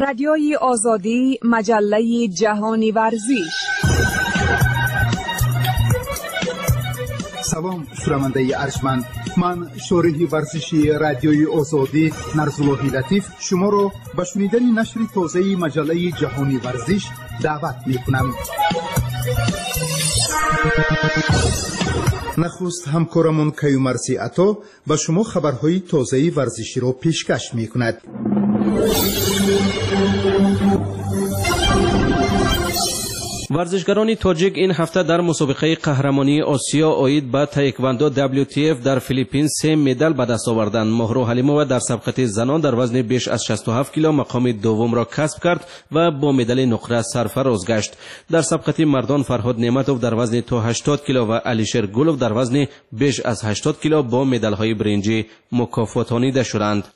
رادیوی آزادی، مجله جهانی ورزش. سلام شنونده ارجمند، من شارح ورزشی رادیوی آزادی نرزالله لطیف شما را به شنیدن نشر تازه مجله جهانی ورزش دعوت می‌کنم. نخست همکارمون کیومرسی عطا به شما خبرهای تازه ورزشی را پیشکش می‌کند. ورزشکاران تاجیک این هفته در مسابقه قهرمانی آسیا آید به تایکواندو WTF در فیلیپین 3 مدال به دست آوردند. مهرو حلیمووا در سبقت زنان در وزن بیش از 67 کیلو مقام دوم را کسب کرد و با مدال نقره سرفراز گشت. در سبقت مردان فرهاد نعمتوف در وزن تا 80 کیلو و علیشیر گولوف در وزن بیش از 80 کیلو با مدال‌های برنجی مکافاتانیده شدند.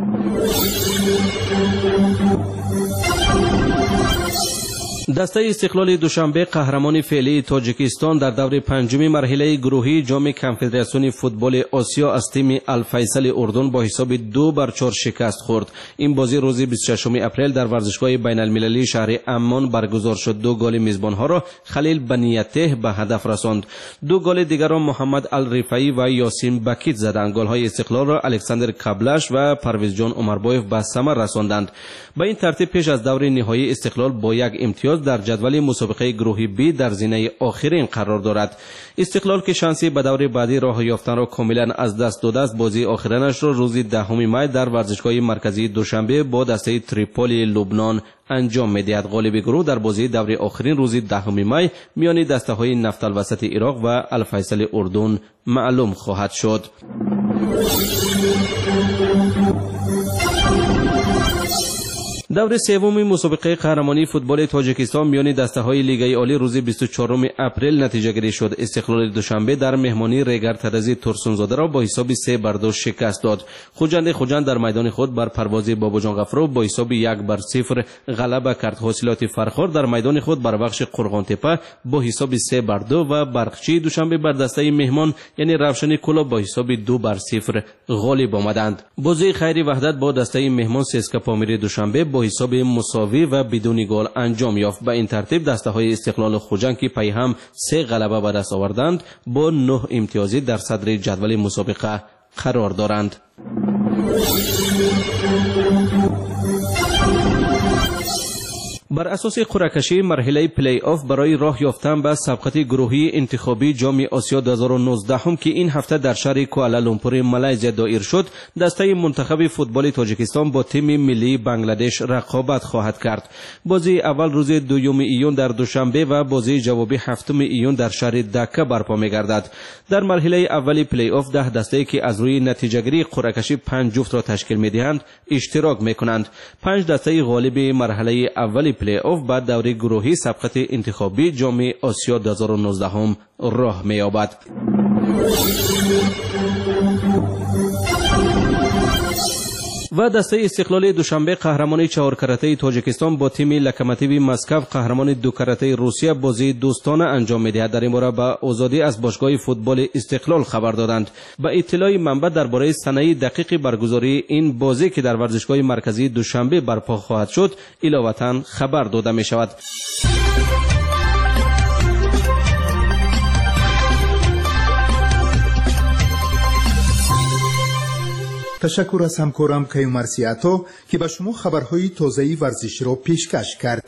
دسته استقلال دوشنبه قهرمان فعلی تاجیکستان در دور پنجم مرحله گروهی جام کنفدراسیون فوتبال آسیا از تیم الفیصل اردن با حساب 2-4 شکست خورد. این بازی روز 26 اپریل در ورزشگاه بین المللی شهر عمان برگزار شد. 2 گل میزبانها را خلیل بنیته به هدف رساند. 2 گل دیگر را محمد الرفعی و یاسین بکیت زدند. گل‌های استقلال را الکساندر کابلش و پرویز جان عمربایف به ثمر رساندند. به این ترتیب پیش از دور نهایی استقلال با 1 امتیاز در جدول مسابقه گروهی بی در زینه آخرین قرار دارد. استقلال که شانسی به دور بعدی راه یافتن را کاملا از دست داده است، بازی آخرینش را روز 10 می در ورزشگاه مرکزی دوشنبه با دسته تریپولی لبنان انجام می‌دهد. غالب گروه در بازی دور آخرین روز 10 می میان دسته‌های نفت الوسط عراق و الفیصل اردن معلوم خواهد شد. دور سوم مسابقه قهرمانی فوتبال تاجیکستان میان دسته‌های لیگ عالی روز 24 اپریل نتیجه گیری شد. استقلال دوشنبه در مهمانی ریگر ترزی ترسونزاده را با حساب 3-2 شکست داد. خوجند در میدان خود بر پرواز باباجان غفرو با حساب 1-0 غلبه کرد. حاصلات فرخار در میدان خود بر بخش قرغانتپه با حساب 3-2 و برقچی دوشنبه بر دسته مهمان یعنی روشن کلوب با حساب 2-0 غالب آمدند. بازی خیری وحدت با دسته مهمان سسکا پامیری دوشنبه با حساب مساوی و بدون گل انجام یافت. به این ترتیب دسته‌های استقلال و خوجند که پی هم 3 غلبه به دست آوردند با 9 امتیازی در صدر جدول مسابقه قرار دارند. بر اساس قرعه‌کشی مرحله پلی آف برای راه یافتن به سبقت گروهی انتخابی جام آسیا 2019 که این هفته در شهر کوالالامپور مالزی دایر شد، دسته منتخب فوتبال تاجیکستان با تیم ملی بنگلادش رقابت خواهد کرد. بازی اول روز 2 ایون در دوشنبه و بازی جوابی 7 ایون در شهر دکه برپا می‌گردد. در مرحله اولی پلی آف 10 دسته که از روی نتیجه‌گیری قرعه‌کشی 5 جفت را تشکیل می‌دهند اشتراک می‌کنند. 5 دسته غالب مرحله اولی پلی آف بعد دوره گروهی سبقت انتخابی جام آسیا 2019 راه می‌یابد. و دسته استقلال دوشنبه قهرمان 4 کرته تاجیکستان با تیم لوکوموتیو مسکو قهرمان 2 کرته روسیه بازی دوستانه انجام می‌دهد. در این باره به آزادی از باشگاه فوتبال استقلال خبر دادند. به اطلاع منبع درباره سنه دقیق برگزاری این بازی که در ورزشگاه مرکزی دوشنبه برپا خواهد شد علاوه‌اً خبر داده می‌شود. تشکر از همکارم کیومرسی عطا که به شما خبرهای تازه ورزشی را پیشکش کرد.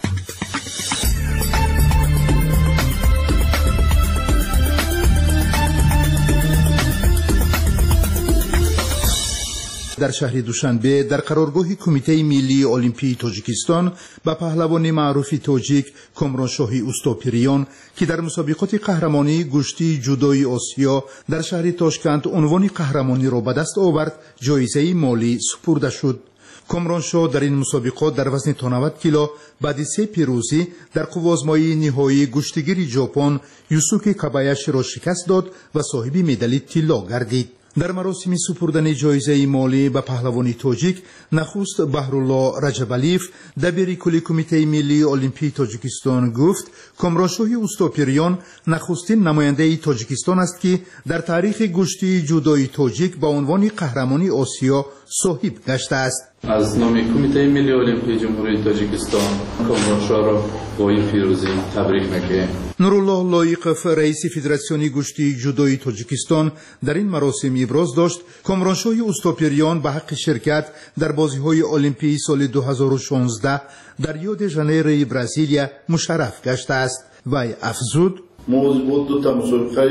در شهر دوشنبه در قرارگاه کمیته ملی المپی تاجیکستان به پهلوان معروف تاجیک کامرانشاهی اوستاپیریان که در مسابقات قهرمانی گشتی جودوی آسیا در شهر تاشکند عنوان قهرمانی را به دست آورد، جایزه مالی سپرده شد. کامرانشاه در این مسابقات در وزن تا 90 کیلو بعد 3 پیروزی در قوازمایی نهایی گشتیگیر ژاپن یوسوکی کابایاشی را شکست داد و صاحب مدال طلا گردید. در مراسم سپردن جایزه مالی به پهلوانی تاجیک نخست بهرالله رجبالیف دبیر کل کمیته ملی المپی تاجیکستان گفت کامرانشاهی اوستاپیریان نخستین نماینده تاجیکستان است که در تاریخ گشتی جودوی تاجیک با عنوان قهرمانی آسیا صاحب گشته است. از نام کمیته ملی المپیک جمهوری تاجیکستان کامرانشاه را با این پیروزی تبریک میگیم. نورالله لایقف رئیس فدراسیون گشتی جودوی تاجیکستان در این مراسم ابراز داشت کامرانشاه اوستوپریان به حق شرکت در بازی‌های المپیک سال 2016 در ریو د ژانیرو برزیلیا مشرف گشته است. وی افزود موضوع دو تا مسابقه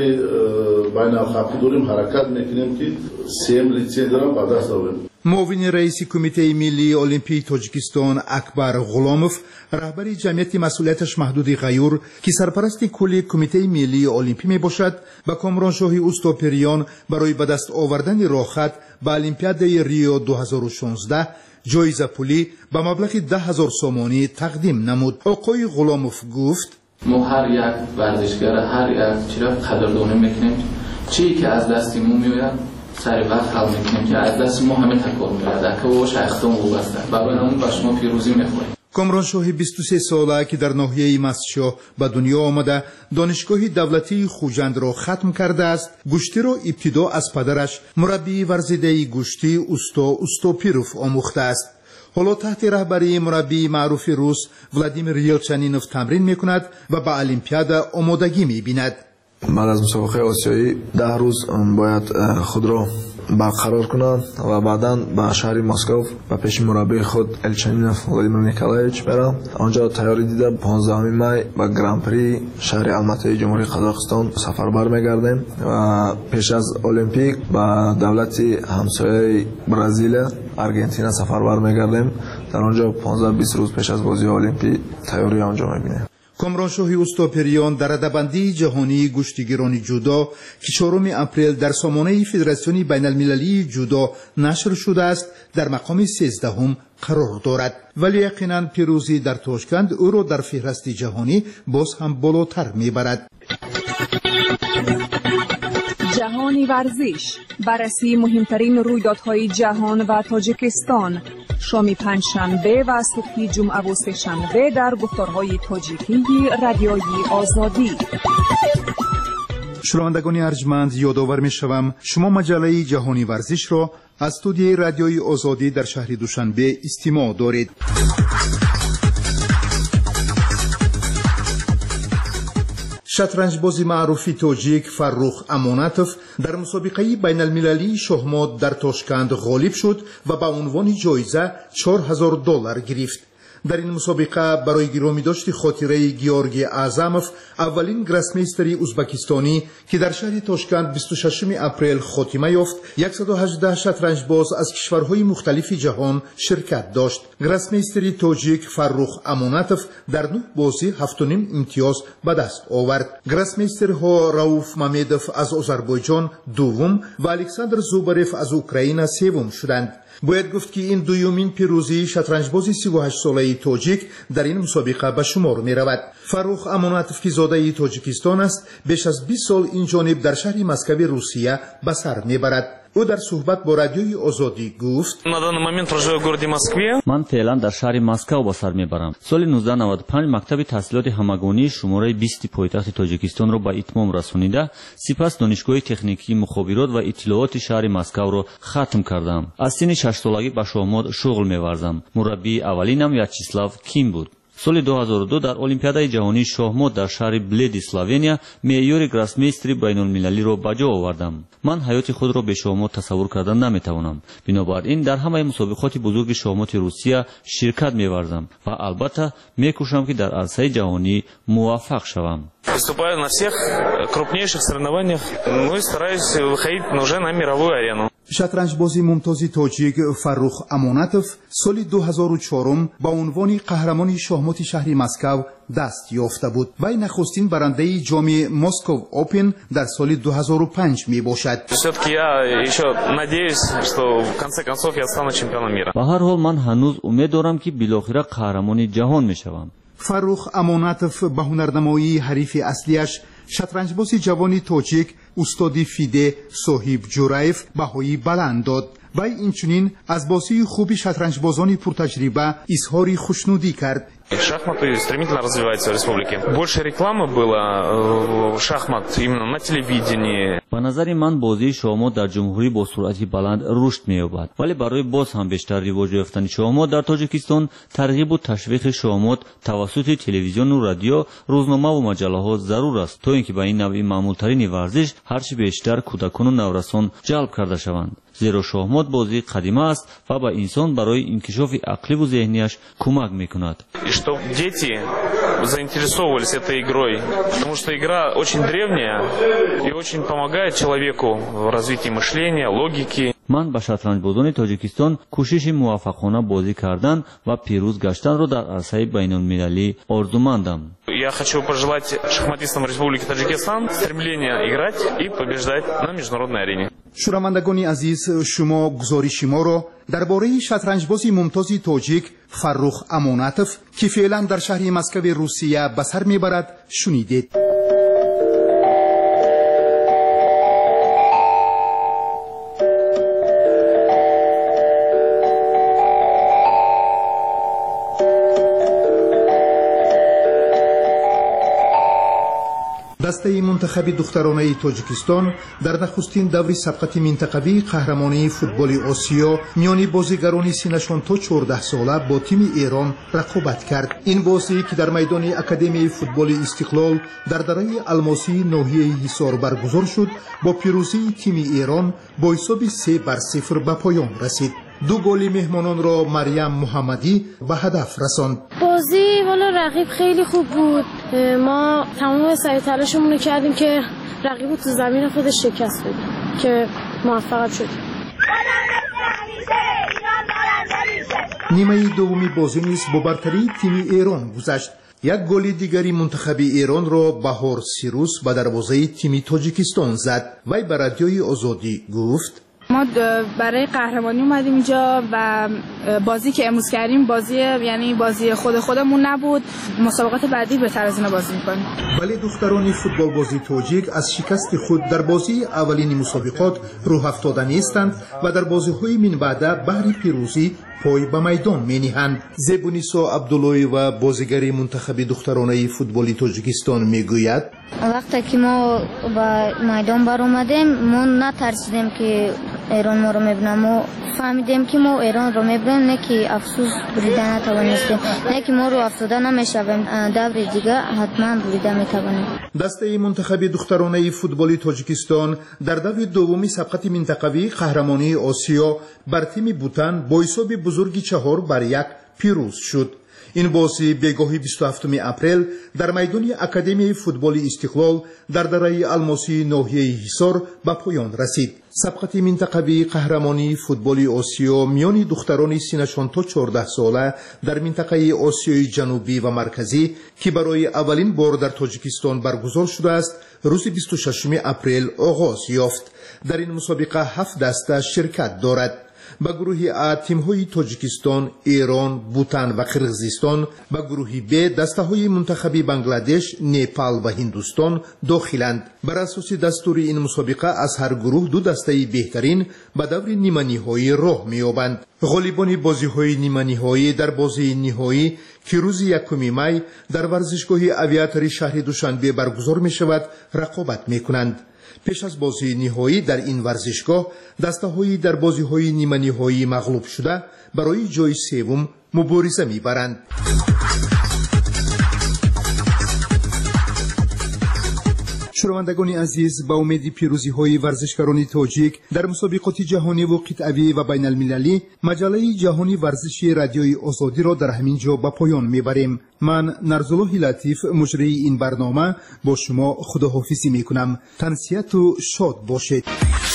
بین الخلیجی داریم حرکت میکنیم که سیم لیسانس را به دست آوریم. معاون رئیس کمیته ملی المپیک تاجیکستان اکبر غلاموف رهبر جمعیت مسئولیتش محدود غیور که سرپرست کلی کمیته ملی المپیک می باشد به کامرانشاه اوستوپریان برای به دست آوردن راهخط به المپیاد ریو 2016 جایزه پولی به مبلغ 10,000 سومانی تقدیم نمود. آقای غلاموف گفت ما هر یک ورزشگر هر یک چیز را قدردانی میکنیم چیزی که از دست ما میآید سر وقت حل میکنیم که از دست ما همه تکرار میآید که او شیختان وابسته برای همون به شما پیروزی میخواهیم. کامرانشاه 23 ساله که در ناحیه مستشاه به دنیا آمده دانشگاه دولتی خوجند را ختم کرده است گشتی را ابتدا از پدرش مربی ورزیده گشتی اوستوپیروف آموخته است. حالا تحت رهبری مربی معروف روس ولادیمیر یلچنینوف تمرین میکند و به المپیاد آمادگی میبیند. بعد از مسابقه آسیایی 10 روز باید خود را برقرار کنم و بعدا به شهر مسکو و پیش مربی خود الچنینوف ولادیمیر نیکولایویچ برم. آنجا تیاری دیده 15 می به گران پری شهر الماتی جمهوری قزاقستان سفربر میگردیم و پیش از المپیک به دولت همسایه برزیل آرژانتین سفربر میگردیم. در آنجا 15-20 روز پیش از بازی المپیک تیاری آنجا میبینیم. کامرانشاه اوستوپریان در رده‌بندی جهانی گشتیگیران جودو که 4 اپریل در سامانه فدراسیون بین المللی جودو نشر شده است در مقام 13 قرار دارد ولی یقینا پیروزی در تاشکند او را در فهرست جهانی باز هم بالاتر میبرد. جهانی ورزش بررسی مهمترین رویدادهای جهان و تاجیکستان شام پنجشنبه و صبح جمعه و سه‌شنبه در گفتارهای تاجیکی رادیوی آزادی. شنوندگان ارجمند یادآور می‌شوم شما مجله جهانی ورزش را از استودیوی رادیوی آزادی در شهر دوشنبه استماع دارید. شطرنجباز معروف تاجیک فرخ امانتوف در مسابقه بین المللی شاهمات در تاشکند غالب شد و به عنوان جایزه $4,000 گرفت. در این مسابقه برای گرامی داشت خاطره گیورگی اعظموف اولین گراسمیستری ازبکستانی که در شهر تاشکند 26 اپریل خاتمه یافت 118 شطرنجباز از کشورهای مختلف جهان شرکت داشت. گراسمیستری تاجیک فرخ امانتوف در 9 بازی 7.5 امتیاز به دست آورد. گراسمیسترها راوف مامدوف از آذربایجان دوم و الکساندر زوبرف از اوکراین سوم شدند. باید گفت که این دومین پیروزی شطرنجباز 38 ساله تاجیک در این مسابقه به شمار می رود. فرخ امانتوف که زاده تاجیکستان است بیش از 20 سال این جانب در شهر مسکو روسیه به سر می برد. او در صحبت با رادیوی آزادی گفت من فعلا در شهر مسکو به سر میبرم. سال 1995 مکتب تحصیلات همگانی شماره 20 پایتخت تاجیکستان را به اتمام رسانیده سپس دانشگاه تکنیکی مخابرات و اطلاعات شهر مسکو را ختم کردم. از سن 6 سالگی به شاهمات شغل می‌ورزم. مربی اولینم ویاچسلاو کیم بود. سال 2002 در المپیاد جهانی شاهمات در شهر بلد اسلوونیا معیار گراسمیستری بین المللی را به جا آوردم. من حیات خود را به شاهمات تصور کردن نمیتوانم. بنابراین در همه مسابقات بزرگ شاهمات روسیه شرکت می‌ورزم و البته می‌کوشم که در عرصه جهانی موفق شوم. Выступаю на всех крупнейших соревнованиях, ну и стараюсь выходить уже на мировую арену. شطرنجباز ممتاز تاجیک فرخ امانتوف سال 2004 با عنوان قهرمان شاهمات شهر مسکو دست یافته بود. وی نخستین برنده جام مسکو اوپن در سال 2005 می باشد. Все-таки я еще надеюсь, что в конце концов я стану чемпионом мира. به هر حال من هنوز امید دارم که بالاخره قهرمان جهان میشوم. فرخ امانتوف به هنرنمایی حریف اصلیش شطرنجباز جوانی تاجیک استاد فیده صاحب جورایف بهایی بلند داد. وی اینچنین از بازی خوبی شطرنجبازان پرتجربه اظهار خوشنودی کرد. Шахматы стремительно развиваются в республике. Больше рекламы было шахмат именно на телевидении. ба назари ман бозии шахмат дар ҷумҳурӣ бо суръати баланд рушд меёбад, вале барои боз ҳам бештар ривоҷ ёфтани шахмат дар тоҷикистон тарғибу ташвиқи шахмат тавассути телевизиону радио, рӯзномаву маҷаллаҳо зарур аст, то ин ки ба ин навъи маъмултарини варзиш ҳарчи бештар кӯдакону наврасон ҷалб карда шаванд. зеро шахмат бозии қадима аст ва ба инсон барои инкишофи ақливу зеҳнияш кӯмак мекунад. И чтоб дети заинтересовывались этой игрой, потому что игра очень древняя и очень помогает человеку в развитии мышления, логики. ман ба шатранҷбозони тоҷикистон кӯшиши муваффақона бозӣ кардан ва пирӯз гаштанро дар арсаи байнулмилалӣ орзумандам. Я хочу пожелать шахматистам Республики Таджикистан стремления играть и побеждать на международной арене. шунавандагони азиз, шумо гузориши моро дар бораи шатранҷбози мумтози тоҷик Фаррух Амонатов ки феълан дар шаҳри Москваи Русия ба сар мебарад шунидед. دسته منتخب دخترانه تاجیکستان در نخستین دوری سبقت منطقوی قهرمانی فوتبال آسیا میان بازیگران سنشان تا 14 ساله با تیم ایران رقابت کرد. این بازی که در میدان اکادمی فوتبال استقلال در دره الماسی ناحیه حصار برگزار شد با پیروزی تیم ایران با حساب 3-0 به پایان رسید. دو گل مهمانان را مریم محمدی به هدف رساند. بازی والا رقیب خیلی خوب بود. ما تمام سعی تلاشمون رو کردیم که رقیب رو تو زمین خودش شکست بدیم که موفق شدیم. نیمه دومی بازی نیز با برتری تیم ایران گذشت. یک گل دیگری منتخب ایران را بهار سیروس به دروازه تیم تاجیکستان زد. وی به رادیوی آزادی گفت: ما برای قهرمانی اومدیم اینجا و بازی که امروز کردیم بازی خودمون نبود. مسابقات بعدی بهتر از اینا بازی می‌کنیم. ولی دختران فوتبال بازی تاجیک از شکست خود در بازی اولین مسابقات روح افتاده نیستند و در بازی‌های من بعد بهر پیروزی پای به میدان می‌نهند. زبونیسا عبداللهی و بازیگر منتخب دخترانه فوتبال تاجیکستان میگوید: وقتی که ما به میدان برآمدیم ما نترسیدیم که ایران ما رو میبینه. ما فهمیدیم که ما ایران رو میبینیم، نه که افسوس بریده نتوانستیم، نه که ما رو افتاده نمیشویم. دور دیگه حتما بریده میتوانیم. دسته منتخب دخترانه فوتبال تاجیکستان در دور دومی سبقت منطقوی قهرمانی آسیا بر تیم بوتان با حساب بزرگی 4-1 پیروز شد. این بازی بگاهی 27 اپریل در میدان اکادمی فوتبال استقلال در دره الماسی ناحیه حصار به پایان رسید. سبقت منطقوی قهرمانی فوتبال آسیا میان دختران سنشان تا 14 ساله در منطقه آسیای جنوبی و مرکزی که برای اولین بار در تاجیکستان برگزار شده است روز 26 اپریل آغاز یافت. در این مسابقه 7 دسته شرکت دارد. با گروه A تیم‌های تاجیکستان، ایران، بوتان و قرقیزستان، با گروه B دسته‌های منتخبی بنگلادش، نیپال و هندوستان داخلند. بر اساس دستور این مسابقه از هر گروه دو دسته بهترین به دور نیمه نهایی راه می‌یابند. غالبان بازی‌های نیمه نهایی در بازی نهایی که روز 1 می در ورزشگاه آویاتور شهر دوشنبه برگزار می‌شود رقابت می‌کنند. پیش از بازی نهایی در این ورزشگاه دسته‌هایی در بازی‌های نیمه نهایی مغلوب شده برای جای سوم مبارزه می‌برند. شنوندگان عزیز، با امید پیروزی‌های ورزشکاران تاجیک در مسابقات جهانی و قطعی و بین المللی مجله جهانی ورزشی رادیوی آزادی را در همین جا به پایان می‌بریم. من نرزالله لطیف مجری این برنامه با شما خداحافظی می‌کنم. تنسیت و شاد باشید.